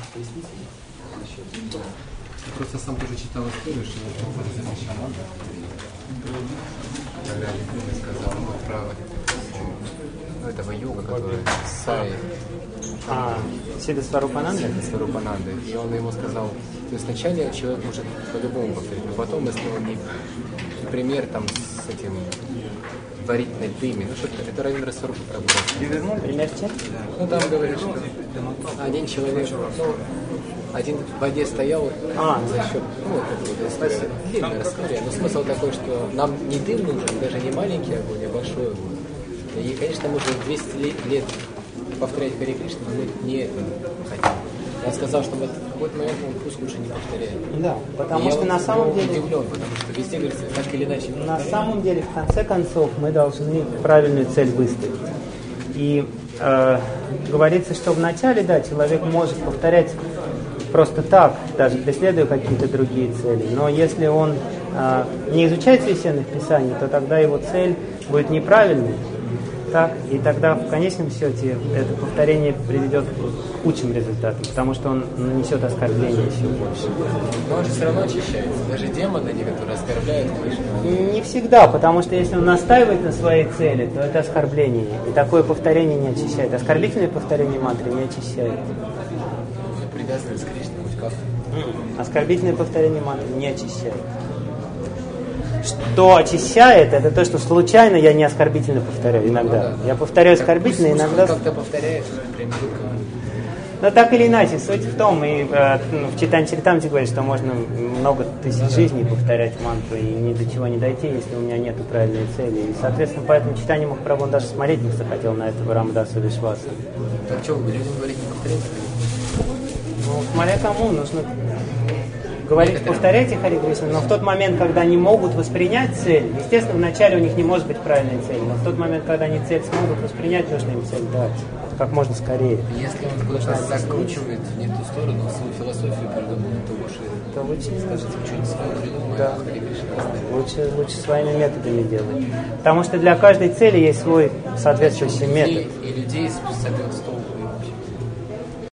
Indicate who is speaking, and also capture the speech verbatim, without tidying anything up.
Speaker 1: Поясните насчет. Просто сам тоже читал историю, что когда я сказал ну, про ну, этого йога, который Сай.
Speaker 2: А, Сида Сварупананда?
Speaker 1: Сида Сварупананда. И он ему сказал, то есть вначале человек может по-любому повторить, но потом, если он не, например, там с этим варительной дыми, ну что-то, это Равиндра Сварупа работает.
Speaker 2: Пример чем?
Speaker 1: Ну там говорит, что один человек, ну, один в воде стоял
Speaker 2: а,
Speaker 1: за счет, ну, вот эта вот история, длинная история, но смысл такой, что нам не дым нужен, даже не маленький огонь, а большой огонь. И, конечно, мы уже двести лет повторять Харе Кришна, но мы не это хотим. Я сказал, что вот в какой-то момент он пусть лучше не повторяет.
Speaker 2: Да, потому
Speaker 1: и
Speaker 2: что на самом деле...
Speaker 1: удивлен, потому что везде говорится, так или иначе.
Speaker 2: На самом деле, в конце концов, мы должны правильную цель выставить. И э, говорится, что вначале, да, человек может повторять просто так, даже преследуя какие-то другие цели. Но если он э, не изучает священных писаний, то тогда его цель будет неправильной. Так, и тогда в конечном счете это повторение приведет к худшим результатам, потому что он нанесет оскорбление еще больше.
Speaker 1: Но он же все равно очищается. Даже демоны, они, которые оскорбляют Кришну.
Speaker 2: Не всегда, потому что если он настаивает на своей цели, то это оскорбление. И такое повторение не очищает. Оскорбительное повторение мантры не очищает.
Speaker 1: Привязанность к Кришне хоть как?
Speaker 2: Оскорбительное повторение мантры не очищает. Что очищает, это то, что случайно я не оскорбительно повторяю иногда. Ну, да. Я повторяю оскорбительно,
Speaker 1: так,
Speaker 2: иногда...
Speaker 1: Как-то повторяешь, например.
Speaker 2: Но так или иначе, суть в том, и э, в Чайтанья-чаритамрите говорит, что можно много тысяч ну, жизней да. повторять мантру и ни до чего не дойти, если у меня нет правильной цели. И, соответственно, поэтому Чайтанья Махапрабху даже смотреть не захотел на этого Рамадаса Вишваса.
Speaker 1: Так что, людям говорить не повторять?
Speaker 2: Ну, смотря кому, нужно... Говорить, повторяйте Харе Кришна, но в тот момент, когда они могут воспринять цель, естественно, вначале у них не может быть правильной цели, но в тот момент, когда они цель смогут воспринять, нужно им цель дать как можно скорее.
Speaker 1: Если он куда-то закручивает не ту сторону, свою философию придумал, то лучше,
Speaker 2: то лучше
Speaker 1: скажите, что-нибудь свое придумал,
Speaker 2: да.
Speaker 1: Харе Кришна
Speaker 2: лучше, лучше своими методами делать. Потому что для каждой цели есть свой соответствующий
Speaker 1: и
Speaker 2: метод.
Speaker 1: людей, и людей с, с,